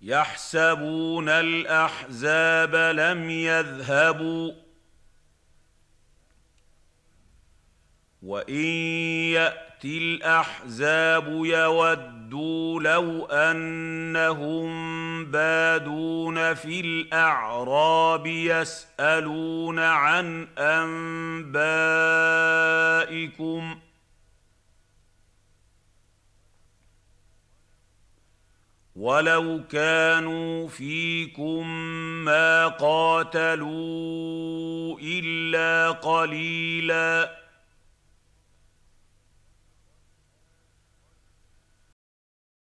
يحسبون الأحزاب لم يذهبوا وإن يأت الأحزاب يودوا لو أنهم بادون في الأعراب يسألون عن أنبائكم ولو كانوا فيكم ما قاتلوا إلا قليلاً